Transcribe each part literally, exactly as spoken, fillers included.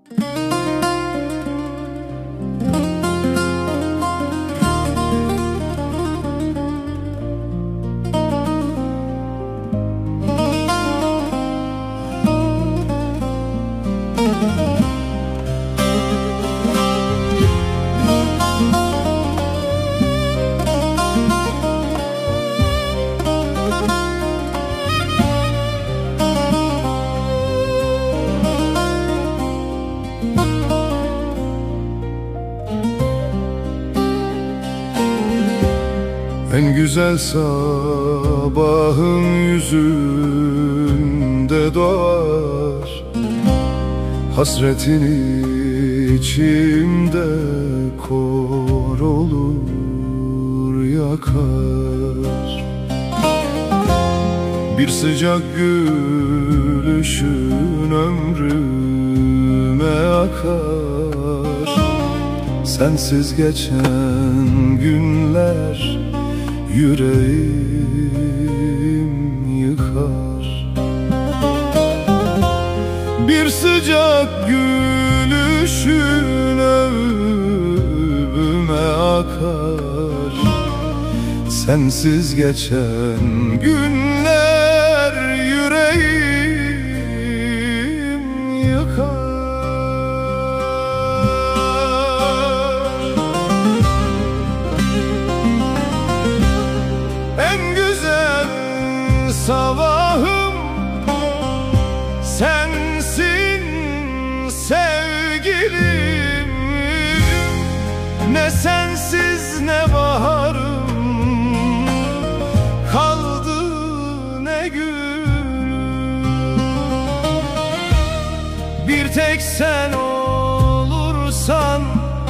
En güzel sabahın yüzünde doğar, hasretin içimde kor olur yakar. Bir sıcak gülüşün ömrüme akar. Sensiz geçen günler yüreğim yıkar. Bir sıcak gülüşün ömrüme akar. Sensiz geçen günler yüreğim yıkar. En güzel sabahım sensin sevgilim. Ne sensiz ne baharım kaldı, ne gülüm. Bir tek sen olursan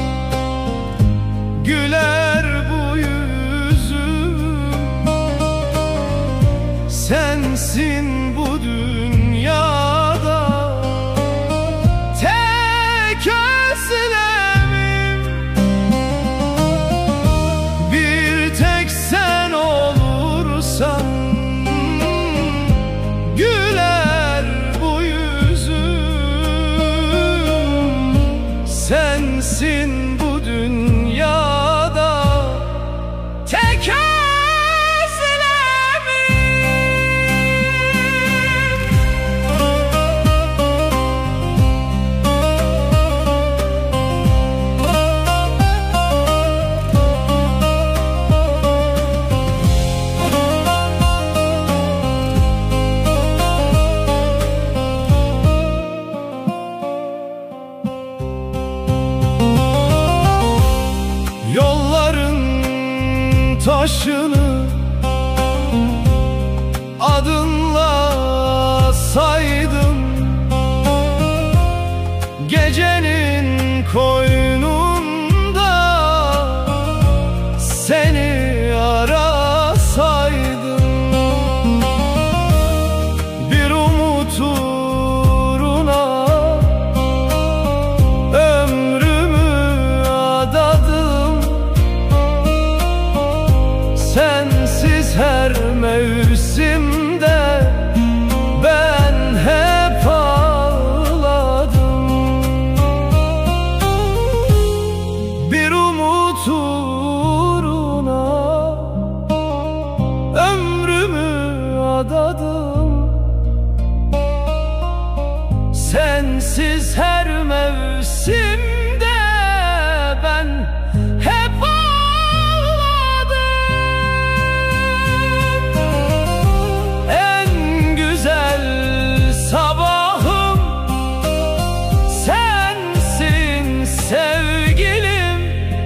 güler bu yüzüm. Sensin bu dünyada tek özlemim. Bir tek sen olursan güler bu yüzüm. Sensin bu dünyada tek özlemim. Yolların taşını adınla saydım. Gecenin koynunda seni arasaydım. Bir umut uğruna ömrümü adadım. Sensiz her mevsimde ben hep ağladım. Bir umut uğruna ömrümü adadım. Sensiz her mevsimde ben hep ağladım. En güzel sabahım sensin sevgilim.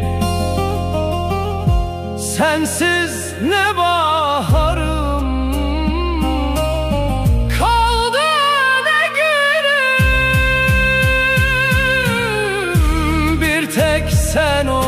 Sensiz ne baharım kaldı, ne gülüm. Bir tek sen